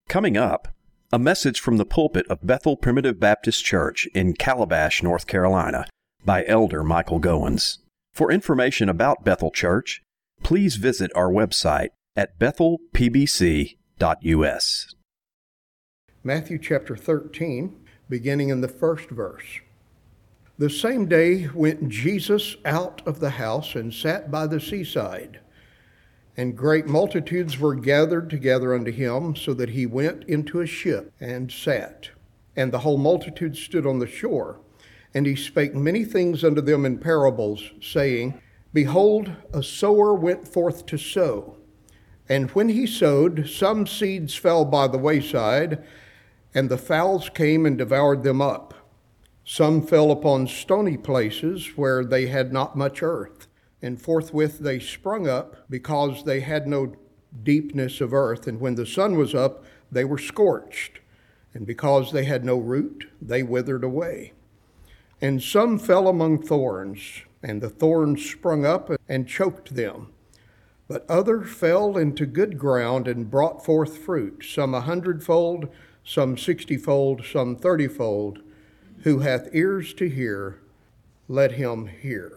Coming up, a message from the pulpit of Bethel Primitive Baptist Church in Calabash, North Carolina, by Elder Michael Goins. For information about Bethel Church, please visit our website at bethelpbc.us. Matthew chapter 13, beginning in the first verse. The same day went Jesus out of the house and sat by the seaside. And great multitudes were gathered together unto him, so that he went into a ship and sat. And the whole multitude stood on the shore. And he spake many things unto them in parables, saying, Behold, a sower went forth to sow. And when he sowed, some seeds fell by the wayside, and the fowls came and devoured them up. Some fell upon stony places, where they had not much earth. And forthwith they sprung up, because they had no deepness of earth. And when the sun was up, they were scorched. And because they had no root, they withered away. And some fell among thorns, and the thorns sprung up and choked them. But other fell into good ground and brought forth fruit, some 100-fold, some 60-fold, some 30-fold. Who hath ears to hear, let him hear.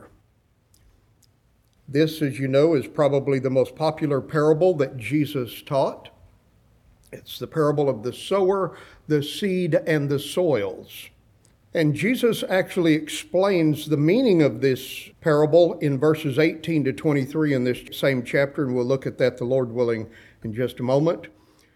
This, as you know, is probably the most popular parable that Jesus taught. It's the parable of the sower, the seed, and the soils. And Jesus actually explains the meaning of this parable in verses 18 to 23 in this same chapter, and we'll look at that, the Lord willing, in just a moment.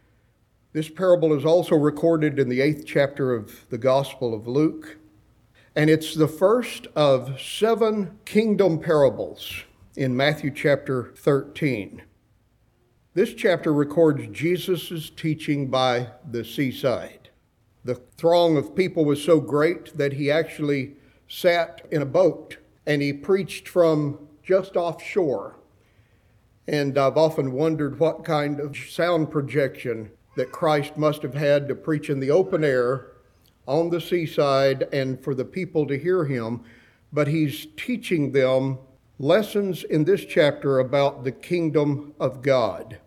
This parable is also recorded in the 8th chapter of the Gospel of Luke, and it's the first of 7 kingdom parables in Matthew chapter 13. This chapter records Jesus' teaching by the seaside. The throng of people was so great that he actually sat in a boat and he preached from just offshore. And I've often wondered what kind of sound projection that Christ must have had to preach in the open air on the seaside and for the people to hear him. But he's teaching them lessons in this chapter about the kingdom of God.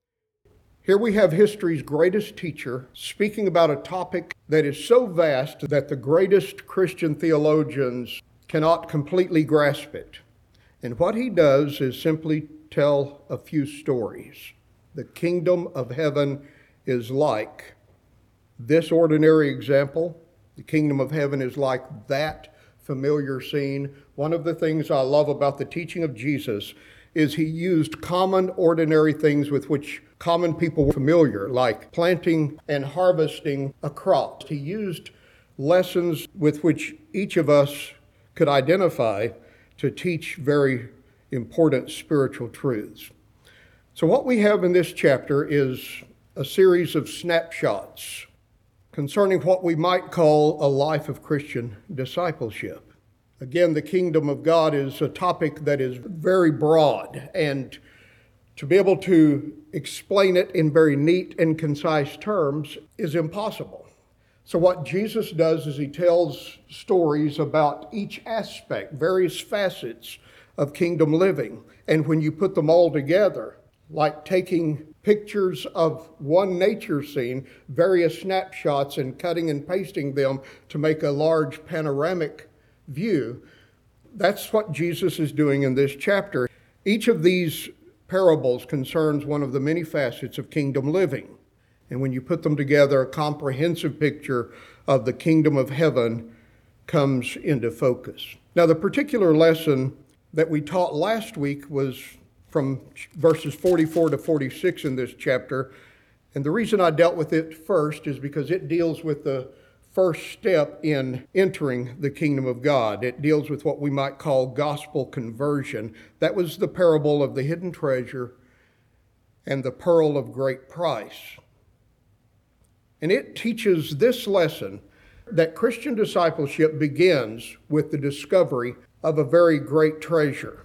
Here we have history's greatest teacher speaking about a topic that is so vast that the greatest Christian theologians cannot completely grasp it. And what he does is simply tell a few stories. The kingdom of heaven is like this ordinary example. The kingdom of heaven is like that familiar scene. One of the things I love about the teaching of Jesus is he used common, ordinary things with which common people were familiar, like planting and harvesting a crop. He used lessons with which each of us could identify to teach very important spiritual truths. So what we have in this chapter is a series of snapshots concerning what we might call a life of Christian discipleship. Again, the kingdom of God is a topic that is very broad, and to be able to explain it in very neat and concise terms is impossible. So what Jesus does is he tells stories about each aspect, various facets of kingdom living. And when you put them all together, like taking pictures of one nature scene, various snapshots, and cutting and pasting them to make a large panoramic view, that's what Jesus is doing in this chapter. Each of these parables concerns one of the many facets of kingdom living. And when you put them together, a comprehensive picture of the kingdom of heaven comes into focus. Now, the particular lesson that we taught last week was from verses 44 to 46 in this chapter. And the reason I dealt with it first is because it deals with the first step in entering the kingdom of God. It deals with what we might call gospel conversion. That was the parable of the hidden treasure and the pearl of great price. And it teaches this lesson that Christian discipleship begins with the discovery of a very great treasure.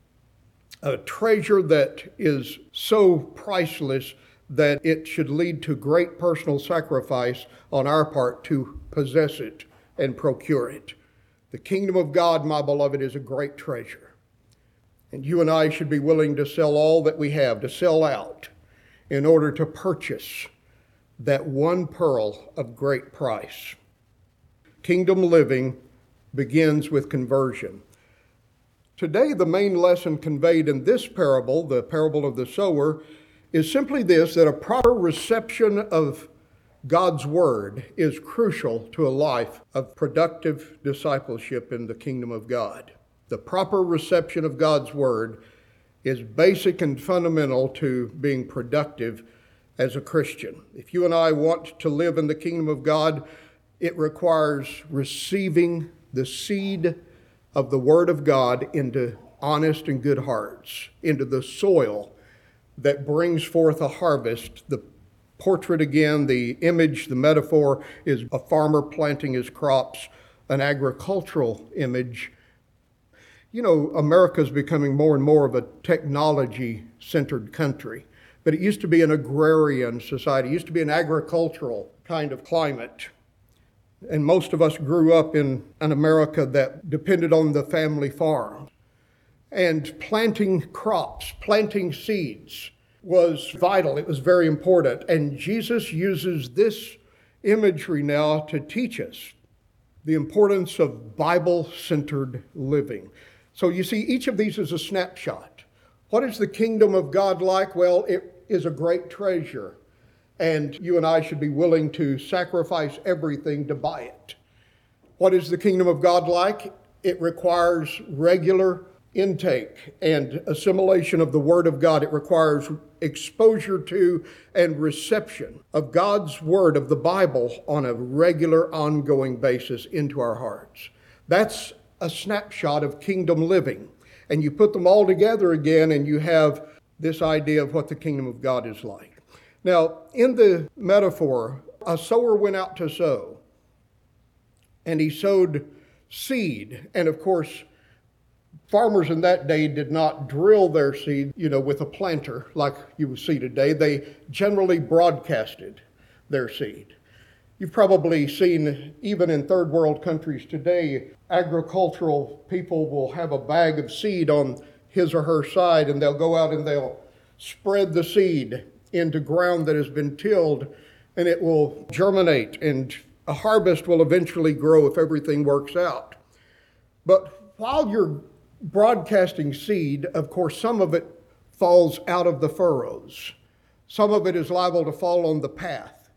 A treasure that is so priceless that it should lead to great personal sacrifice on our part to possess it and procure it. The kingdom of God, my beloved, is a great treasure. And you and I should be willing to sell all that we have, to sell out, in order to purchase that one pearl of great price. Kingdom living begins with conversion. Today, the main lesson conveyed in this parable, the parable of the sower, is simply this, that a proper reception of God's word is crucial to a life of productive discipleship in the kingdom of God. The proper reception of God's word is basic and fundamental to being productive as a Christian. If you and I want to live in the kingdom of God, it requires receiving the seed of the word of God into honest and good hearts, into the soil that brings forth a harvest. The portrait again, the image, the metaphor is a farmer planting his crops, an agricultural image. You know, America's becoming more and more of a technology-centered country, but it used to be an agrarian society. It used to be an agricultural kind of climate. And most of us grew up in an America that depended on the family farm. And planting crops, planting seeds was vital. It was very important. And Jesus uses this imagery now to teach us the importance of Bible-centered living. So you see, each of these is a snapshot. What is the kingdom of God like? Well, it is a great treasure. And you and I should be willing to sacrifice everything to buy it. What is the kingdom of God like? It requires regular intake and assimilation of the Word of God. It requires exposure to and reception of God's Word, of the Bible, on a regular, ongoing basis into our hearts. That's a snapshot of kingdom living. And you put them all together again, and you have this idea of what the kingdom of God is like. Now, in the metaphor, a sower went out to sow, and he sowed seed. And of course, farmers in that day did not drill their seed, with a planter like you would see today. They generally broadcasted their seed. You've probably seen, even in third world countries today, agricultural people will have a bag of seed on his or her side, and they'll go out and they'll spread the seed into ground that has been tilled, and it will germinate, and a harvest will eventually grow if everything works out. But while you're broadcasting seed, of course, some of it falls out of the furrows. Some of it is liable to fall on the path.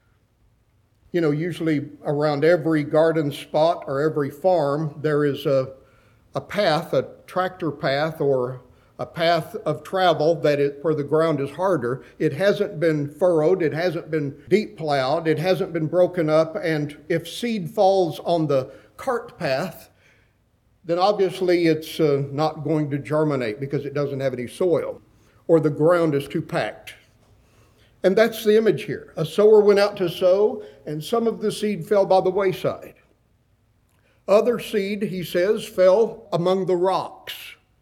Usually around every garden spot or every farm, there is a path, a tractor path, or a path of travel where the ground is harder. It hasn't been furrowed, it hasn't been deep plowed, it hasn't been broken up, and if seed falls on the cart path, then obviously it's not going to germinate because it doesn't have any soil, or the ground is too packed. And that's the image here. A sower went out to sow, and some of the seed fell by the wayside. Other seed, he says, fell among the rocks.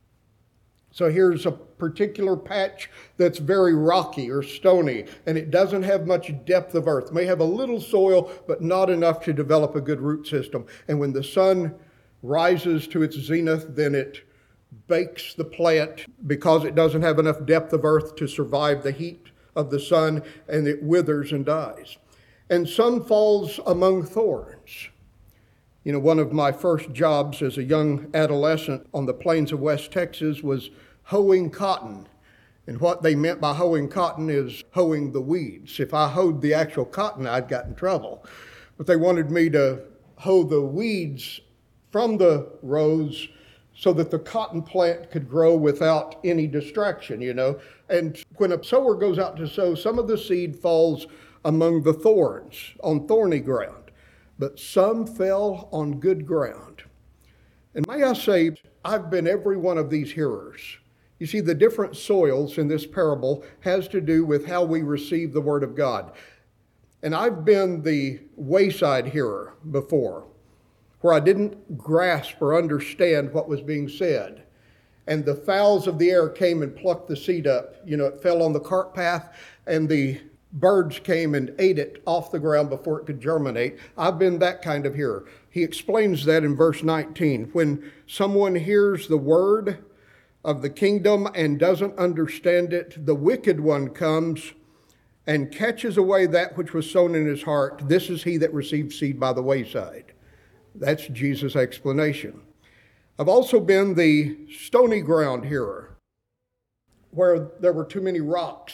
So here's a particular patch that's very rocky or stony, and it doesn't have much depth of earth. It may have a little soil, but not enough to develop a good root system. And when the sun rises to its zenith, then it bakes the plant because it doesn't have enough depth of earth to survive the heat of the sun, and it withers and dies. And some falls among thorns. One of my first jobs as a young adolescent on the plains of West Texas was hoeing cotton. And what they meant by hoeing cotton is hoeing the weeds. If I hoed the actual cotton, I'd got in trouble. But they wanted me to hoe the weeds from the rows so that the cotton plant could grow without any distraction, And when a sower goes out to sow, some of the seed falls among the thorns, on thorny ground. But some fell on good ground. And may I say, I've been every one of these hearers. You see, the different soils in this parable has to do with how we receive the Word of God. And I've been the wayside hearer before, where I didn't grasp or understand what was being said. And the fowls of the air came and plucked the seed up. It fell on the cart path, and the birds came and ate it off the ground before it could germinate. I've been that kind of hearer. He explains that in verse 19. When someone hears the word of the kingdom and doesn't understand it, the wicked one comes and catches away that which was sown in his heart. This is he that received seed by the wayside. That's Jesus' explanation. I've also been the stony ground hearer, where there were too many rocks.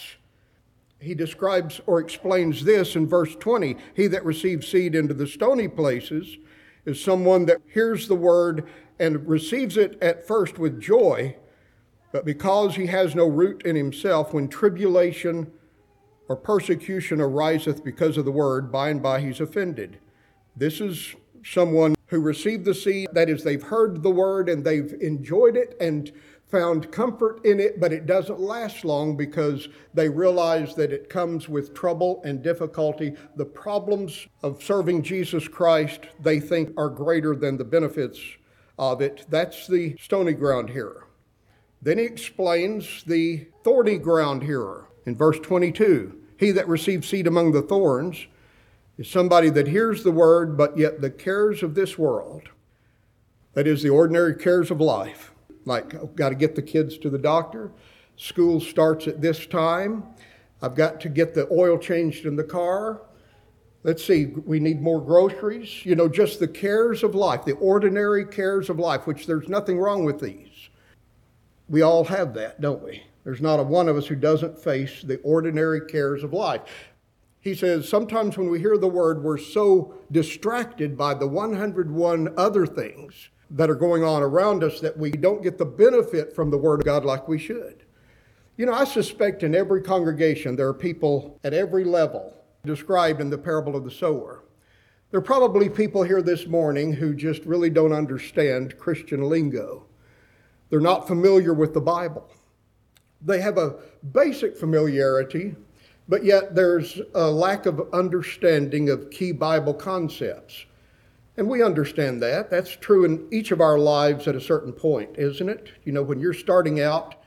He describes or explains this in verse 20. He that receives seed into the stony places is someone that hears the word and receives it at first with joy, but because he has no root in himself, when tribulation or persecution ariseth because of the word, by and by he's offended. This is someone who received the seed, that is, they've heard the word and they've enjoyed it and found comfort in it, but it doesn't last long because they realize that it comes with trouble and difficulty. The problems of serving Jesus Christ, they think, are greater than the benefits of it. That's the stony ground hearer. Then he explains the thorny ground hearer in verse 22. He that receives seed among the thorns is somebody that hears the word, but yet the cares of this world, that is, the ordinary cares of life, like I've got to get the kids to the doctor, school starts at this time, I've got to get the oil changed in the car, let's see, we need more groceries, just the cares of life, the ordinary cares of life, which there's nothing wrong with these. We all have that, don't we? There's not a one of us who doesn't face the ordinary cares of life. He says, sometimes when we hear the word, we're so distracted by the 101 other things that are going on around us that we don't get the benefit from the word of God like we should. I suspect in every congregation there are people at every level described in the parable of the sower. There are probably people here this morning who just really don't understand Christian lingo. They're not familiar with the Bible. They have a basic familiarity, but yet there's a lack of understanding of key Bible concepts. And we understand that. That's true in each of our lives at a certain point, isn't it? When you're starting out,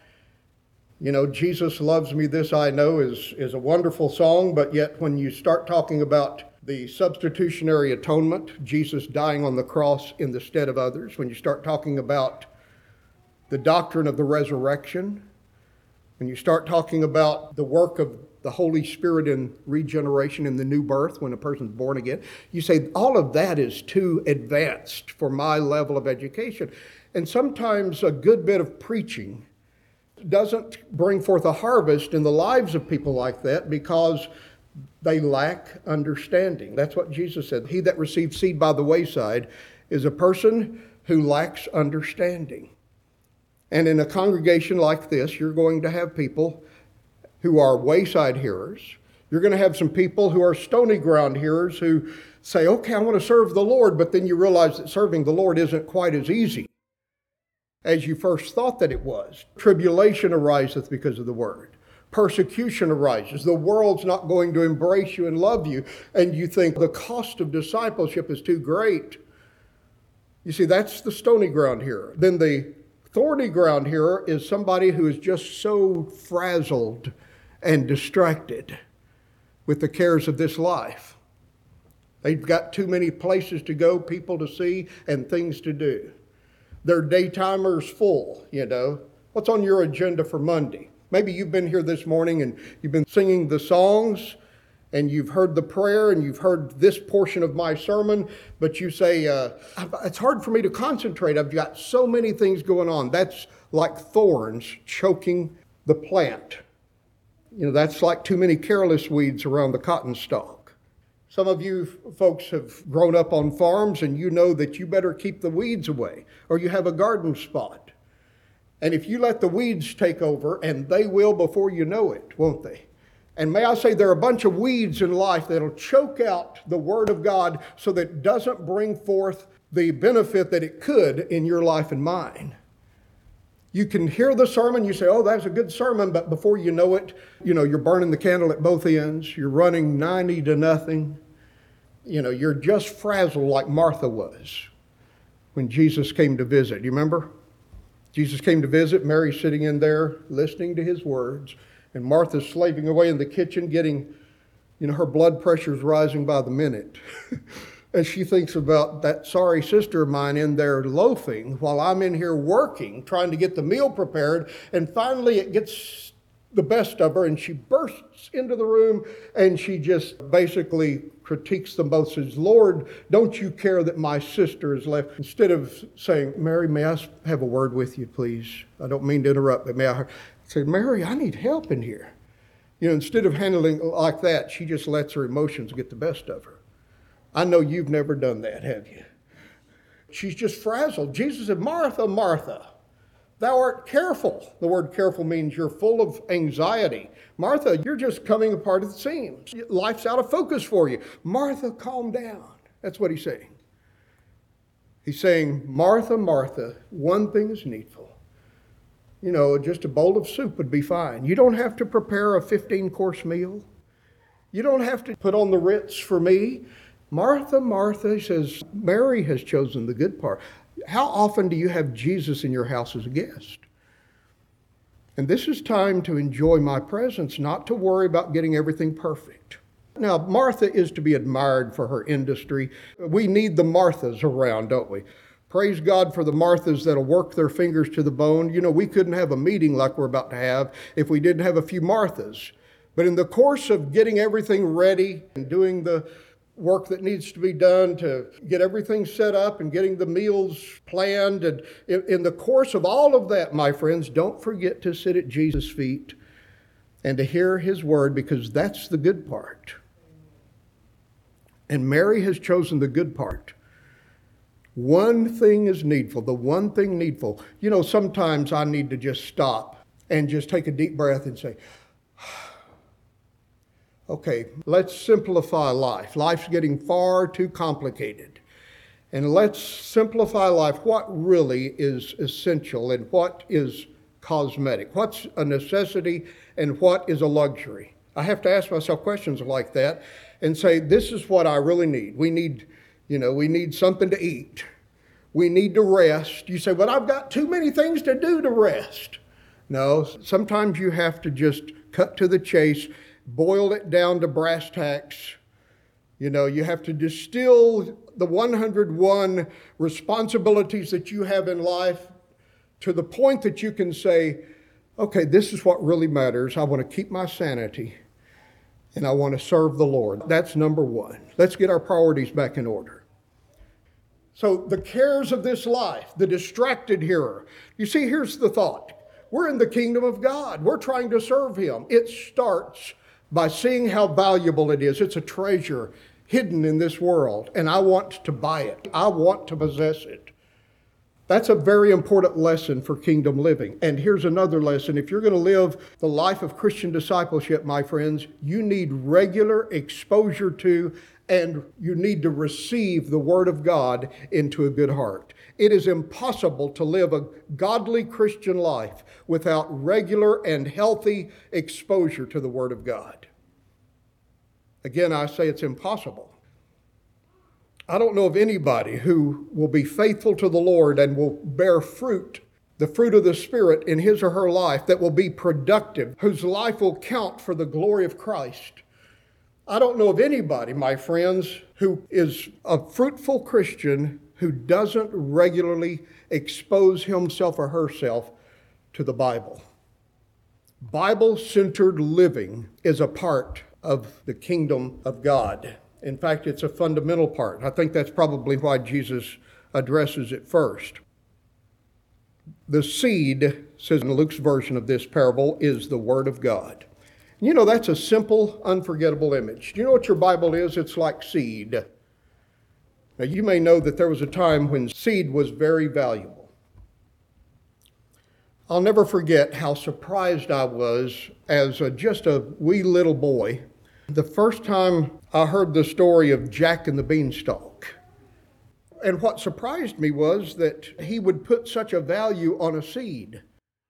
Jesus Loves Me, This I Know is a wonderful song, but yet when you start talking about the substitutionary atonement, Jesus dying on the cross in the stead of others, when you start talking about the doctrine of the resurrection, when you start talking about the work of the Holy Spirit in regeneration in the new birth when a person's born again, you say all of that is too advanced for my level of education. And sometimes a good bit of preaching doesn't bring forth a harvest in the lives of people like that because they lack understanding. That's what Jesus said. He that receives seed by the wayside is a person who lacks understanding. And in a congregation like this, you're going to have people who are wayside hearers. You're going to have some people who are stony ground hearers who say, okay, I want to serve the Lord, but then you realize that serving the Lord isn't quite as easy as you first thought that it was. Tribulation ariseth because of the word. Persecution arises. The world's not going to embrace you and love you, and you think the cost of discipleship is too great. You see, that's the stony ground hearer. Then the thorny ground hearer is somebody who is just so frazzled and distracted with the cares of this life. They've got too many places to go, people to see, and things to do. Their daytimer's full, What's on your agenda for Monday? Maybe you've been here this morning and you've been singing the songs and you've heard the prayer and you've heard this portion of my sermon, but you say, it's hard for me to concentrate. I've got so many things going on. That's like thorns choking the plant. That's like too many careless weeds around the cotton stalk. Some of you folks have grown up on farms and you know that you better keep the weeds away, or you have a garden spot. And if you let the weeds take over, and they will before you know it, won't they? And may I say, there are a bunch of weeds in life that'll choke out the Word of God so that it doesn't bring forth the benefit that it could in your life and mine. You can hear the sermon, you say, oh, that's a good sermon, but before you know it, you're burning the candle at both ends. You're running 90-0. You're just frazzled like Martha was when Jesus came to visit. You remember? Jesus came to visit, Mary sitting in there listening to his words, and Martha's slaving away in the kitchen getting, her blood pressure's rising by the minute. And she thinks about that sorry sister of mine in there loafing while I'm in here working, trying to get the meal prepared. And finally it gets the best of her, and she bursts into the room and she just basically critiques them both, says, Lord, don't you care that my sister is left? Instead of saying, Mary, may I have a word with you, please? I don't mean to interrupt, but may I say, Mary, I need help in here. Instead of handling it like that, she just lets her emotions get the best of her. I know you've never done that, have you? She's just frazzled. Jesus said, Martha, Martha, thou art careful. The word careful means you're full of anxiety. Martha, you're just coming apart at the seams. Life's out of focus for you. Martha, calm down. That's what he's saying. He's saying, Martha, Martha, one thing is needful. Just a bowl of soup would be fine. You don't have to prepare a 15-course meal. You don't have to put on the Ritz for me. Martha, Martha, he says, Mary has chosen the good part. How often do you have Jesus in your house as a guest? And this is time to enjoy my presence, not to worry about getting everything perfect. Now, Martha is to be admired for her industry. We need the Marthas around, don't we? Praise God for the Marthas that'll work their fingers to the bone. We couldn't have a meeting like we're about to have if we didn't have a few Marthas. But in the course of getting everything ready and doing the work that needs to be done to get everything set up and getting the meals planned, and in the course of all of that, my friends, don't forget to sit at Jesus' feet and to hear his word, because that's the good part. And Mary has chosen the good part. One thing is needful, the one thing needful. Sometimes I need to just stop and just take a deep breath and say, okay, let's simplify life. Life's getting far too complicated. And let's simplify life. What really is essential and what is cosmetic? What's a necessity and what is a luxury? I have to ask myself questions like that and say, this is what I really need. We need something to eat. We need to rest. You say, well, I've got too many things to do to rest. No, sometimes you have to just cut to the chase, boil it down to brass tacks. You have to distill the 101 responsibilities that you have in life to the point that you can say, okay, this is what really matters. I want to keep my sanity and I want to serve the Lord. That's number one. Let's get our priorities back in order. So the cares of this life, the distracted hearer. You see, here's the thought. We're in the kingdom of God. We're trying to serve him. It starts by seeing how valuable it is. It's a treasure hidden in this world, and I want to buy it. I want to possess it. That's a very important lesson for kingdom living. And here's another lesson. If you're going to live the life of Christian discipleship, my friends, you need regular exposure to and you need to receive the Word of God into a good heart. It is impossible to live a godly Christian life without regular and healthy exposure to the Word of God. Again, I say it's impossible. I don't know of anybody who will be faithful to the Lord and will bear fruit, the fruit of the Spirit in his or her life that will be productive, whose life will count for the glory of Christ. I don't know of anybody, my friends, who is a fruitful Christian who doesn't regularly expose himself or herself to the Bible. Bible-centered living is a part of the kingdom of God. In fact, it's a fundamental part. I think that's probably why Jesus addresses it first. The seed, says in Luke's version of this parable, is the Word of God. That's a simple, unforgettable image. Do you know what your Bible is? It's like seed. Now, you may know that there was a time when seed was very valuable. I'll never forget how surprised I was as just a wee little boy the first time I heard the story of Jack and the Beanstalk. And what surprised me was that he would put such a value on a seed.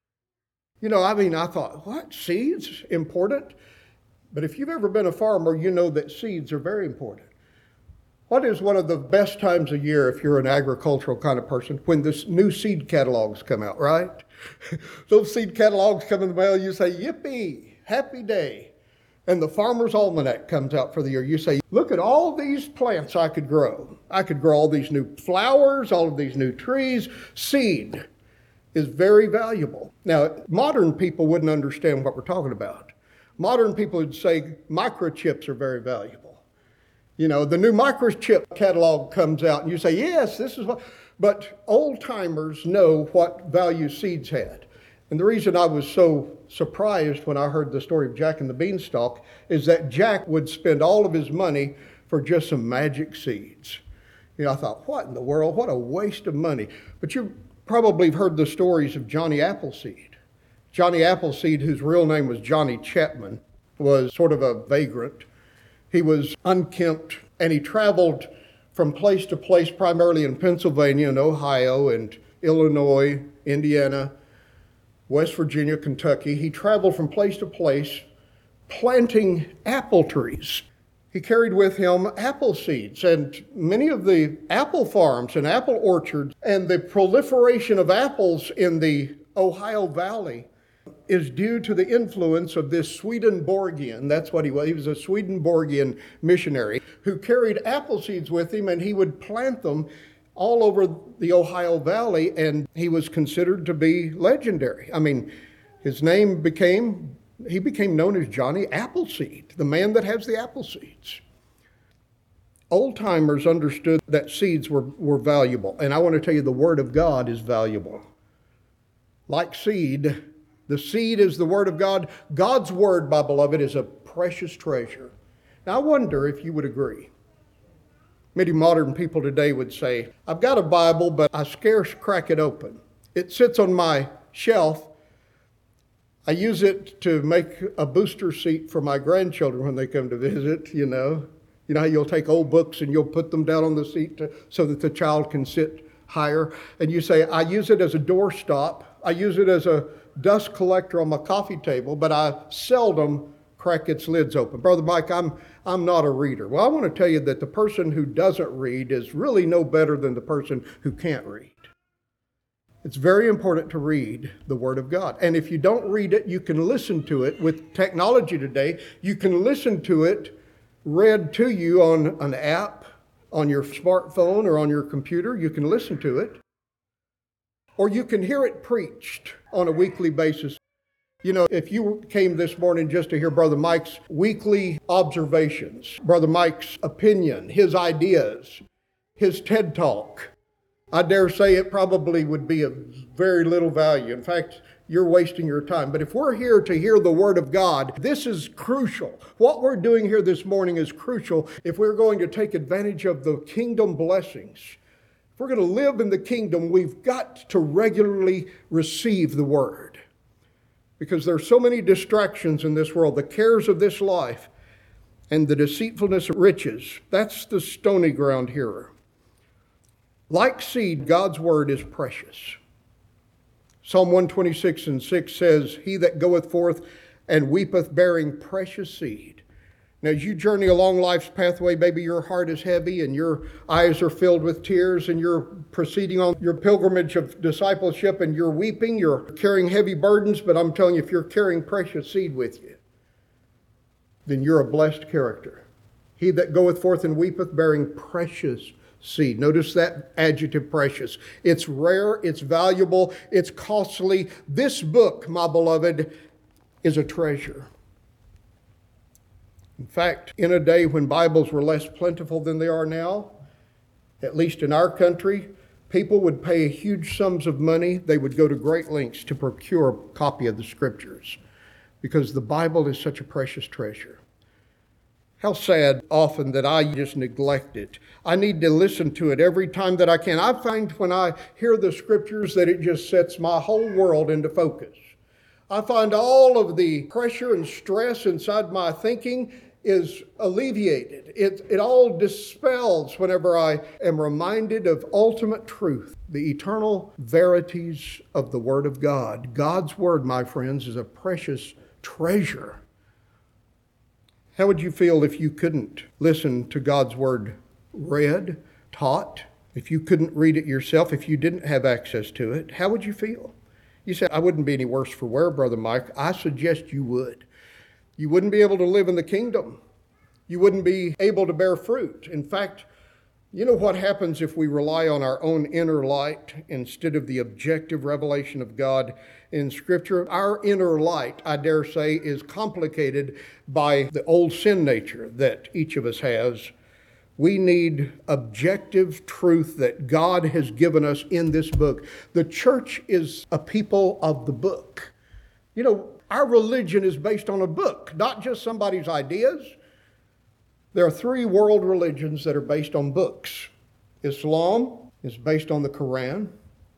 I thought, what? Seeds? Important? But if you've ever been a farmer, you know that seeds are very important. What is one of the best times of year if you're an agricultural kind of person? When the new seed catalogs come out, right? Those seed catalogs come in the mail, you say, yippee, happy day. And the Farmer's Almanac comes out for the year. You say, look at all these plants I could grow. I could grow all these new flowers, all of these new trees, seed. is very valuable. Now, modern people wouldn't understand what we're talking about. Modern people would say microchips are very valuable. You know, the new microchip catalog comes out and you say, yes, this is what, but old timers know what value seeds had. And the reason I was so surprised when I heard the story of Jack and the Beanstalk is that Jack would spend all of his money for just some magic seeds. You know, I thought, what in the world? What a waste of money. But you probably have heard the stories of Johnny Appleseed. Johnny Appleseed, whose real name was Johnny Chapman, was sort of a vagrant. He was unkempt, and he traveled from place to place, primarily in Pennsylvania and Ohio and Illinois, Indiana, West Virginia, Kentucky. He traveled from place to place planting apple trees. He carried with him apple seeds, and many of the apple farms and apple orchards and the proliferation of apples in the Ohio Valley is due to the influence of this Swedenborgian. That's what he was. He was a Swedenborgian missionary who carried apple seeds with him, and he would plant them all over the Ohio Valley, and he was considered to be legendary. I mean, his name became known as Johnny Appleseed, the man that has the apple seeds. Old timers understood that seeds were valuable, and I want to tell you the Word of God is valuable. Like seed, the seed is the Word of God. God's Word, my beloved, is a precious treasure. Now, I wonder if you would agree. Many modern people today would say, I've got a Bible, but I scarce crack it open. It sits on my shelf. I use it to make a booster seat for my grandchildren when they come to visit, you know. You know how you'll take old books and you'll put them down on the seat so that the child can sit higher. And you say, I use it as a doorstop. I use it as a dust collector on my coffee table, but I seldom crack its lids open. Brother Mike, I'm not a reader. Well, I want to tell you that the person who doesn't read is really no better than the person who can't read. It's very important to read the Word of God. And if you don't read it, you can listen to it. With technology today, you can listen to it read to you on an app, on your smartphone or on your computer. You can listen to it. Or you can hear it preached on a weekly basis. You know, if you came this morning just to hear Brother Mike's weekly observations, Brother Mike's opinion, his ideas, his TED Talk, I dare say it probably would be of very little value. In fact, you're wasting your time. But if we're here to hear the Word of God, this is crucial. What we're doing here this morning is crucial if we're going to take advantage of the kingdom blessings. If we're going to live in the kingdom, we've got to regularly receive the Word. Because there are so many distractions in this world, the cares of this life and the deceitfulness of riches. That's the stony ground hearer. Like seed, God's Word is precious. Psalm 126:6 says, He that goeth forth and weepeth bearing precious seed. Now, as you journey along life's pathway, maybe your heart is heavy and your eyes are filled with tears and you're proceeding on your pilgrimage of discipleship and you're weeping, you're carrying heavy burdens, but I'm telling you, if you're carrying precious seed with you, then you're a blessed character. He that goeth forth and weepeth bearing precious seed. Notice that adjective, precious. It's rare, it's valuable, it's costly. This book, my beloved, is a treasure. In fact, in a day when Bibles were less plentiful than they are now, at least in our country, people would pay huge sums of money. They would go to great lengths to procure a copy of the Scriptures because the Bible is such a precious treasure. How sad often that I just neglect it. I need to listen to it every time that I can. I find when I hear the Scriptures that it just sets my whole world into focus. I find all of the pressure and stress inside my thinking is alleviated. It all dispels whenever I am reminded of ultimate truth, the eternal verities of the Word of God. God's Word, my friends, is a precious treasure. How would you feel if you couldn't listen to God's Word read, taught, if you couldn't read it yourself, if you didn't have access to it? How would you feel? You said, I wouldn't be any worse for wear, Brother Mike. I suggest you would. You wouldn't be able to live in the kingdom. You wouldn't be able to bear fruit. In fact, You know what happens if we rely on our own inner light instead of the objective revelation of God in Scripture? Our inner light, I dare say, is complicated by the old sin nature that each of us has. We need objective truth that God has given us in this book. The church is a people of the book. You know, our religion is based on a book, not just somebody's ideas. There are three world religions that are based on books. Islam is based on the Quran.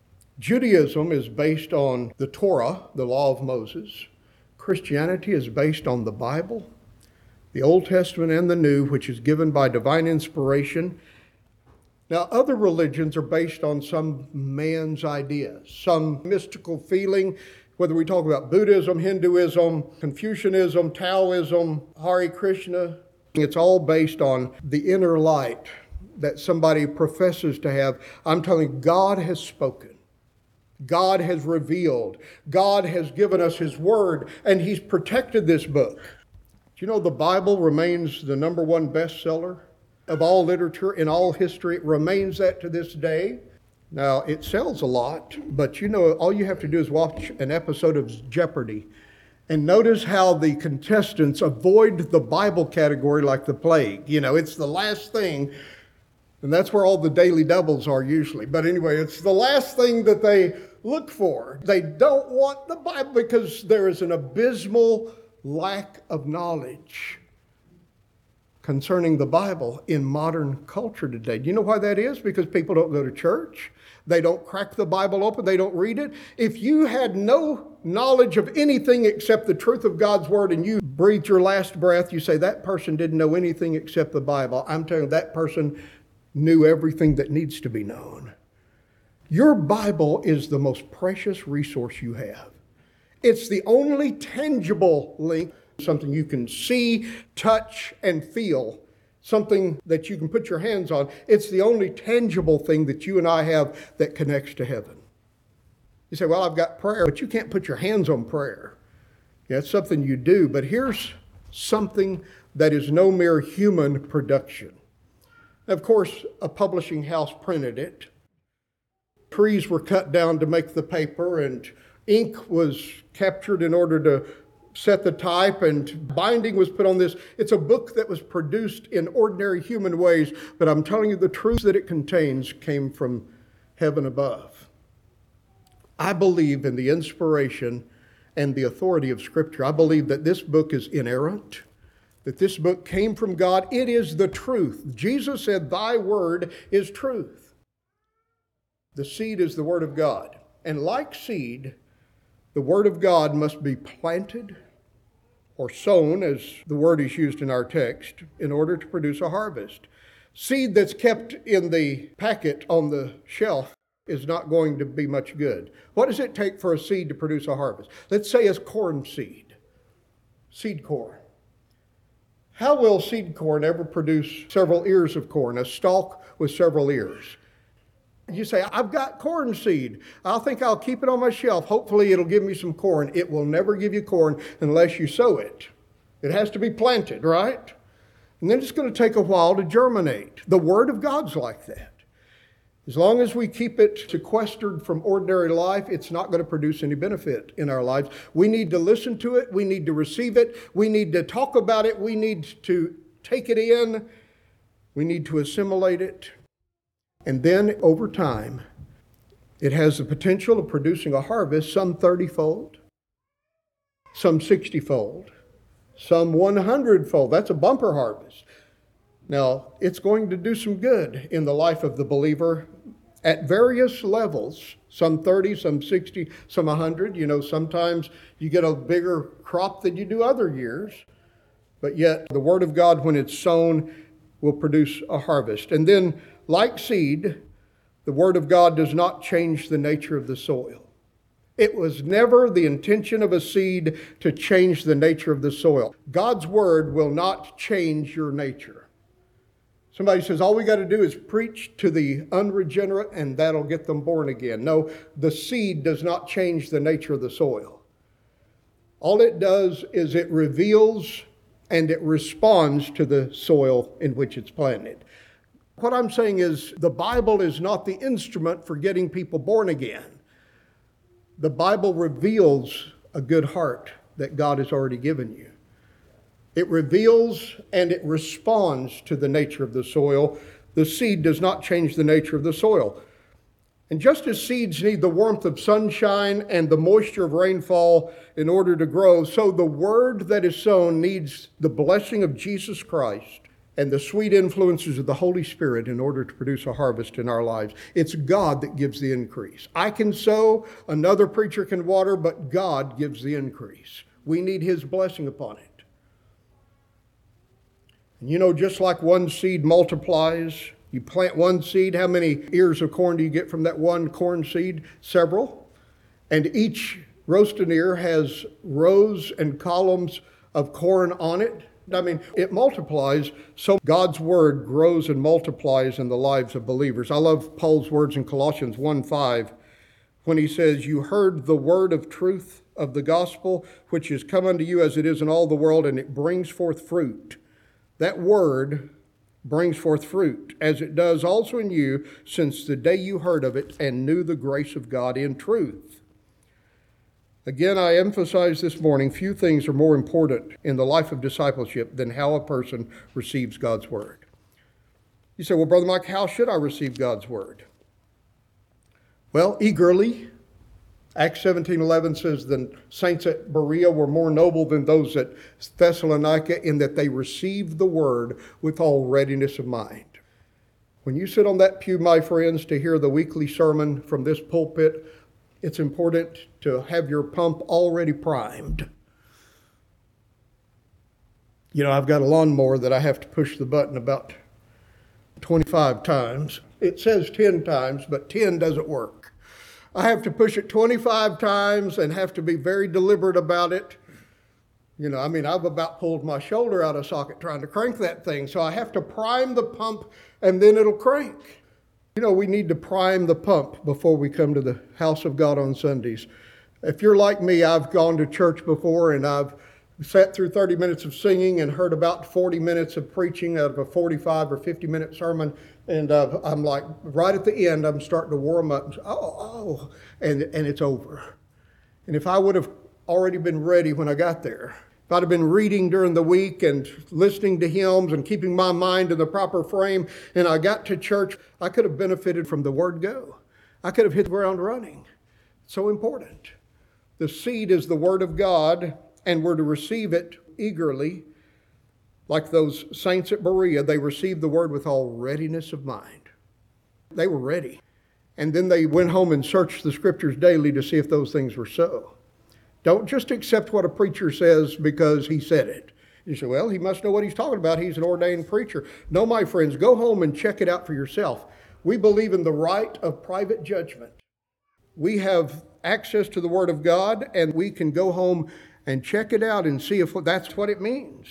Judaism is based on the Torah, the law of Moses. Christianity is based on the Bible, the Old Testament and the New, which is given by divine inspiration. Now, other religions are based on some man's ideas, some mystical feeling, whether we talk about Buddhism, Hinduism, Confucianism, Taoism, Hare Krishna. It's all based on the inner light that somebody professes to have. I'm telling you, God has spoken. God has revealed. God has given us His Word, and He's protected this book. Do you know the Bible remains the number one bestseller of all literature in all history? It remains that to this day. Now, it sells a lot, but you know, all you have to do is watch an episode of Jeopardy! And notice how the contestants avoid the Bible category like the plague. You know, it's the last thing, and that's where all the daily doubles are usually. But anyway, it's the last thing that they look for. They don't want the Bible because there is an abysmal lack of knowledge concerning the Bible in modern culture today. Do you know why that is? Because people don't go to church. They don't crack the Bible open. They don't read it. If you had no knowledge of anything except the truth of God's Word and you breathed your last breath, you say that person didn't know anything except the Bible. I'm telling you, that person knew everything that needs to be known. Your Bible is the most precious resource you have. It's the only tangible link, something you can see, touch, and feel. Something that you can put your hands on. It's the only tangible thing that you and I have that connects to heaven. You say, well, I've got prayer, but you can't put your hands on prayer. Yeah, it's something you do, but here's something that is no mere human production. Of course, a publishing house printed it. Trees were cut down to make the paper, and ink was captured in order to set the type, and binding was put on this. It's a book that was produced in ordinary human ways, but I'm telling you, the truth that it contains came from heaven above. I believe in the inspiration and the authority of Scripture. I believe that this book is inerrant, that this book came from God. It is the truth. Jesus said, "Thy word is truth." The seed is the word of God. And like seed, the Word of God must be planted or sown, as the word is used in our text, in order to produce a harvest. Seed that's kept in the packet on the shelf is not going to be much good. What does it take for a seed to produce a harvest? Let's say it's corn seed corn. How will seed corn ever produce several ears of corn, a stalk with several ears? You say, I've got corn seed. I think I'll keep it on my shelf. Hopefully it'll give me some corn. It will never give you corn unless you sow it. It has to be planted, right? And then it's going to take a while to germinate. The Word of God's like that. As long as we keep it sequestered from ordinary life, it's not going to produce any benefit in our lives. We need to listen to it. We need to receive it. We need to talk about it. We need to take it in. We need to assimilate it. And then over time, it has the potential of producing a harvest, some 30-fold, some 60-fold, some 100-fold. That's a bumper harvest. Now, it's going to do some good in the life of the believer at various levels, some 30, some 60, some 100. You know, sometimes you get a bigger crop than you do other years, but yet the Word of God, when it's sown, will produce a harvest. And then, like seed, the Word of God does not change the nature of the soil. It was never the intention of a seed to change the nature of the soil. God's Word will not change your nature. Somebody says, all we got to do is preach to the unregenerate and that'll get them born again. No, the seed does not change the nature of the soil. All it does is it reveals and it responds to the soil in which it's planted. What I'm saying is the Bible is not the instrument for getting people born again. The Bible reveals a good heart that God has already given you. It reveals and it responds to the nature of the soil. The seed does not change the nature of the soil. And just as seeds need the warmth of sunshine and the moisture of rainfall in order to grow, so the word that is sown needs the blessing of Jesus Christ and the sweet influences of the Holy Spirit in order to produce a harvest in our lives. It's God that gives the increase. I can sow, another preacher can water, but God gives the increase. We need His blessing upon it. And just like one seed multiplies, you plant one seed, how many ears of corn do you get from that one corn seed? Several. And each roasted ear has rows and columns of corn on it. I mean, it multiplies, so God's word grows and multiplies in the lives of believers. I love Paul's words in Colossians 1:5 when he says, "You heard the word of truth of the gospel, which is come unto you as it is in all the world, and it brings forth fruit." That word brings forth fruit, as it does also in you, since the day you heard of it and knew the grace of God in truth. Again, I emphasize this morning, few things are more important in the life of discipleship than how a person receives God's word. You say, well, Brother Mike, how should I receive God's word? Well, eagerly. Acts 17:11 says the saints at Berea were more noble than those at Thessalonica in that they received the word with all readiness of mind. When you sit on that pew, my friends, to hear the weekly sermon from this pulpit, it's important to have your pump already primed. I've got a lawnmower that I have to push the button about 25 times. It says 10 times, but 10 doesn't work. I have to push it 25 times and have to be very deliberate about it. I've about pulled my shoulder out of socket trying to crank that thing. So I have to prime the pump and then it'll crank. We need to prime the pump before we come to the house of God on Sundays. If you're like me, I've gone to church before and I've sat through 30 minutes of singing and heard about 40 minutes of preaching out of a 45 or 50-minute sermon. And I'm like, right at the end, I'm starting to warm up. And it's over. And if I would have already been ready when I got there, if I'd have been reading during the week and listening to hymns and keeping my mind in the proper frame, and I got to church, I could have benefited from the word go. I could have hit the ground running. So important. The seed is the word of God, and we're to receive it eagerly. Like those saints at Berea, they received the word with all readiness of mind. They were ready. And then they went home and searched the scriptures daily to see if those things were so. Don't just accept what a preacher says because he said it. You say, well, he must know what he's talking about. He's an ordained preacher. No, my friends, go home and check it out for yourself. We believe in the right of private judgment. We have access to the word of God, and we can go home and check it out and see if that's what it means.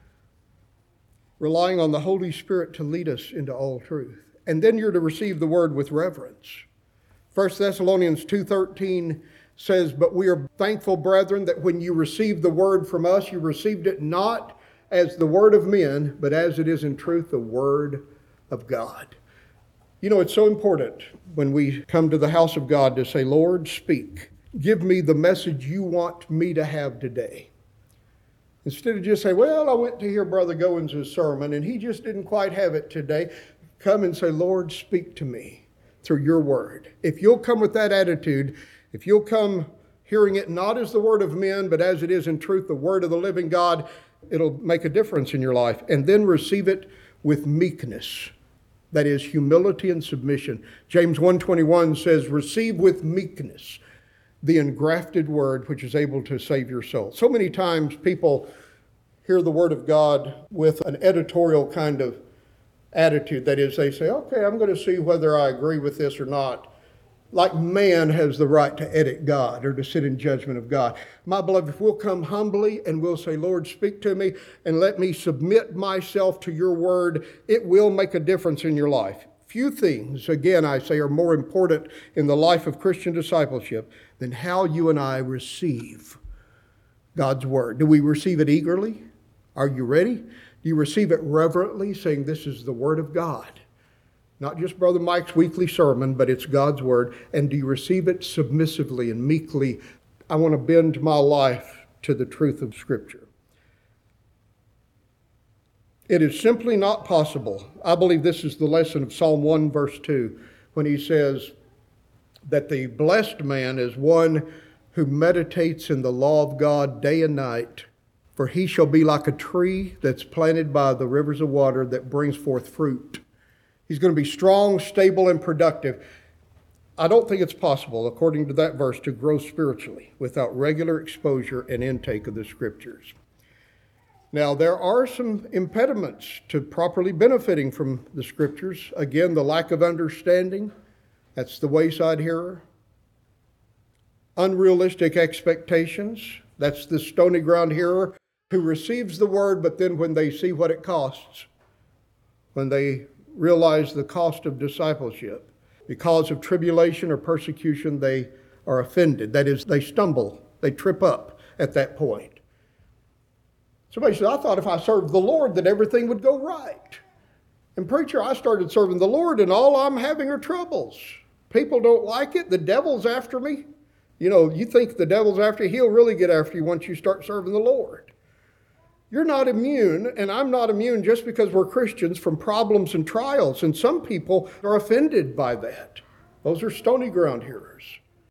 Relying on the Holy Spirit to lead us into all truth. And then you're to receive the word with reverence. 1 Thessalonians 2:13 says, "But we are thankful, brethren, that when you received the word from us, you received it not as the word of men, but as it is in truth the word of God." It's so important when we come to the house of God to say, Lord, speak. Give me the message you want me to have today. Instead of just say, well, I went to hear Brother Goins' sermon and he just didn't quite have it today. Come and say, Lord, speak to me through your word. If you'll come with that attitude, if you'll come hearing it not as the word of men, but as it is in truth, the word of the living God, it'll make a difference in your life. And then receive it with meekness. That is humility and submission. James 1:21 says, receive with meekness the engrafted word which is able to save your soul. So many times people hear the word of God with an editorial kind of attitude. That is, they say, okay, I'm going to see whether I agree with this or not. Like man has the right to edit God or to sit in judgment of God. My beloved, if we'll come humbly and we'll say, Lord, speak to me and let me submit myself to your word, it will make a difference in your life. Few things, again, I say, are more important in the life of Christian discipleship than how you and I receive God's word. Do we receive it eagerly? Are you ready? Do you receive it reverently, saying this is the word of God? Not just Brother Mike's weekly sermon, but it's God's Word. And do you receive it submissively and meekly? I want to bend my life to the truth of Scripture. It is simply not possible. I believe this is the lesson of Psalm 1, verse 2, when he says that the blessed man is one who meditates in the law of God day and night, for he shall be like a tree that's planted by the rivers of water that brings forth fruit. He's going to be strong, stable, and productive. I don't think it's possible, according to that verse, to grow spiritually without regular exposure and intake of the Scriptures. Now, there are some impediments to properly benefiting from the Scriptures. Again, the lack of understanding, that's the wayside hearer. Unrealistic expectations, that's the stony ground hearer who receives the Word, but then when they see what it costs, when they realize the cost of discipleship, because of tribulation or persecution, they are offended. That is, they stumble, they trip up at that point. Somebody said, I thought if I served the Lord that everything would go right. And preacher, I started serving the Lord and all I'm having are troubles. People don't like it. The devil's after me. You know, you think the devil's after you, he'll really get after you once you start serving the Lord. You're not immune, and I'm not immune just because we're Christians, from problems and trials. And some people are offended by that. Those are stony ground hearers.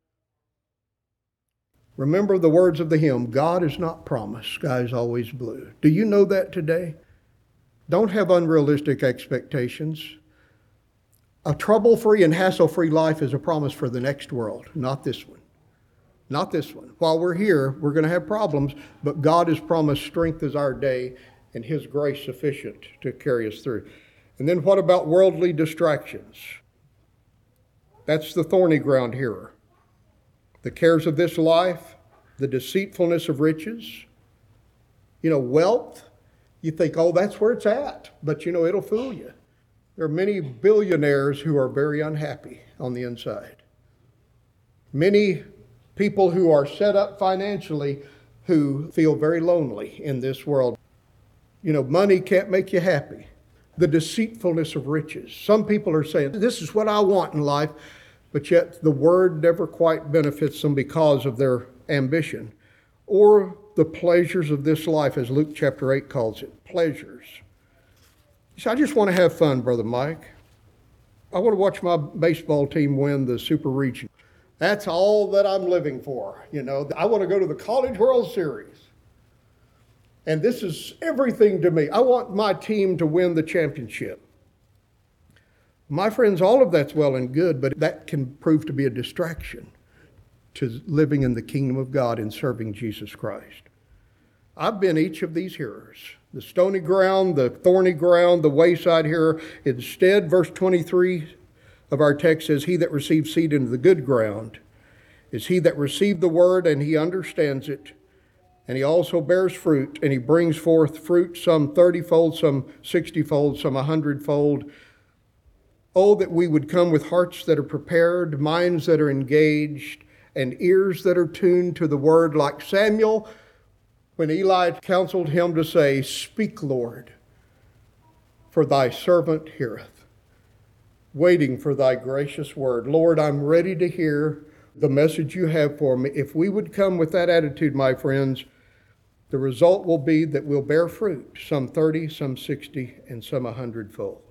Remember the words of the hymn, God is not promised, sky's always blue. Do you know that today? Don't have unrealistic expectations. A trouble-free and hassle-free life is a promise for the next world, not this one. Not this one. While we're here, we're going to have problems, but God has promised strength is our day and His grace sufficient to carry us through. And then what about worldly distractions? That's the thorny ground hearer. The cares of this life, the deceitfulness of riches, wealth. You think, oh, that's where it's at. But it'll fool you. There are many billionaires who are very unhappy on the inside. Many people who are set up financially who feel very lonely in this world. Money can't make you happy. The deceitfulness of riches. Some people are saying, this is what I want in life, but yet the word never quite benefits them because of their ambition. Or the pleasures of this life, as Luke chapter 8 calls it, pleasures. You say, I just want to have fun, Brother Mike. I want to watch my baseball team win the Super Region. That's all that I'm living for. I want to go to the College World Series. And this is everything to me. I want my team to win the championship. My friends, all of that's well and good, but that can prove to be a distraction to living in the kingdom of God and serving Jesus Christ. I've been each of these hearers. The stony ground, the thorny ground, the wayside hearer. Instead, verse 23 of our text says, he that receives seed into the good ground is he that received the word and he understands it, and he also bears fruit, and he brings forth fruit, some 30-fold, some 60-fold, some 100-fold. Oh, that we would come with hearts that are prepared, minds that are engaged, and ears that are tuned to the word, like Samuel when Eli counseled him to say, speak, Lord, for thy servant heareth, waiting for thy gracious word. Lord, I'm ready to hear the message you have for me. If we would come with that attitude, my friends, the result will be that we'll bear fruit, some 30, some 60, and some 100-fold.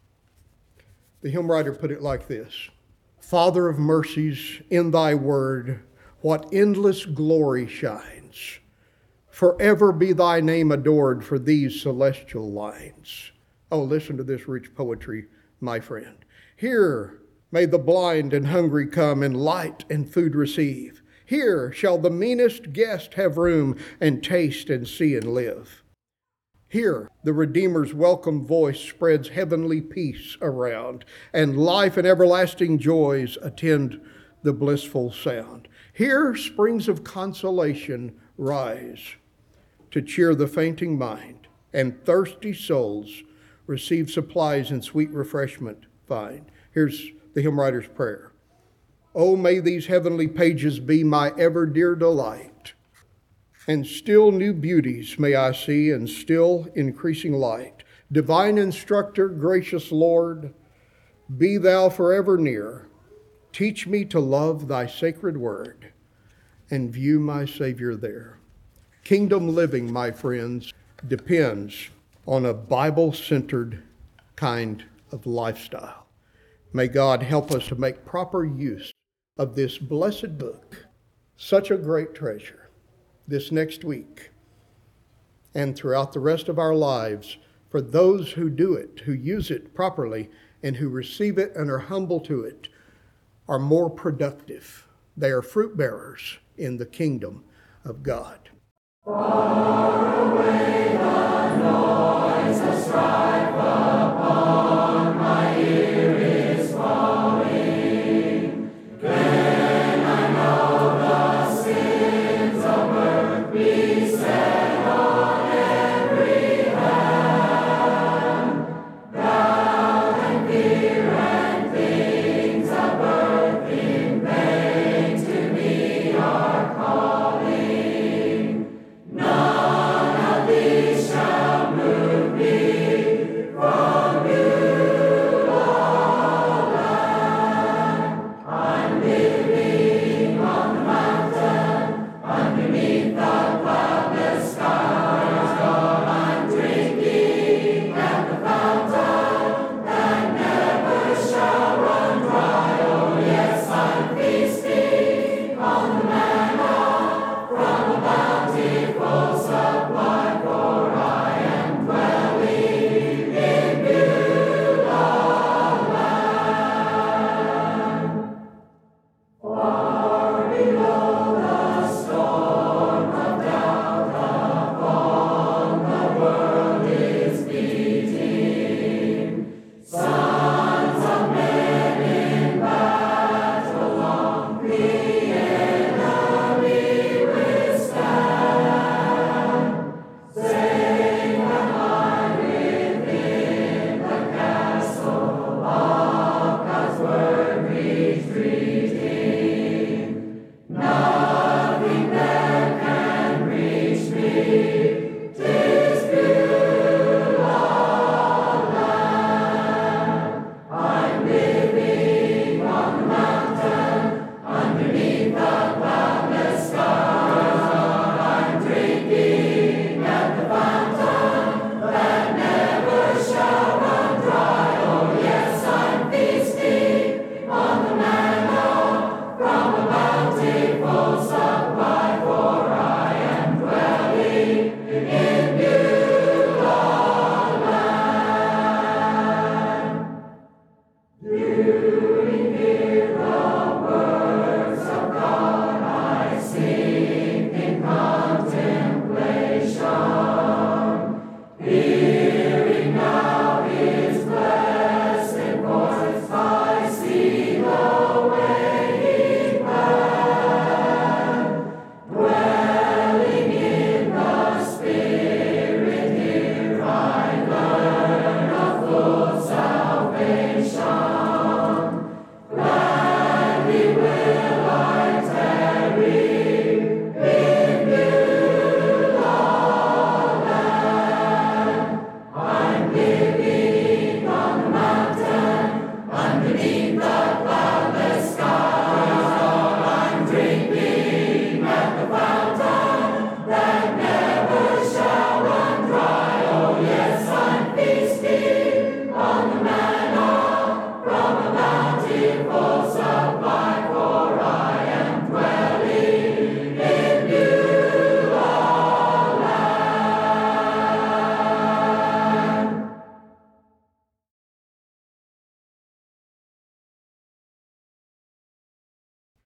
The hymn writer put it like this: Father of mercies, in thy word, what endless glory shines. Forever be thy name adored for these celestial lines. Oh, listen to this rich poetry, my friend. Here may the blind and hungry come and light and food receive. Here shall the meanest guest have room and taste and see and live. Here the Redeemer's welcome voice spreads heavenly peace around, and life and everlasting joys attend the blissful sound. Here springs of consolation rise to cheer the fainting mind, and thirsty souls receive supplies and sweet refreshment find. Here's the hymn writer's prayer. Oh, may these heavenly pages be my ever dear delight, and still new beauties may I see, and still increasing light. Divine instructor, gracious Lord, Be thou forever near. Teach me to love thy sacred word and view my Savior there. Kingdom living, my friends, depends on a Bible-centered kind of lifestyle. May God help us to make proper use of this blessed book, such a great treasure, this next week and throughout the rest of our lives, for those who do it, who use it properly, and who receive it and are humble to it, are more productive. They are fruit bearers in the kingdom of God. Far away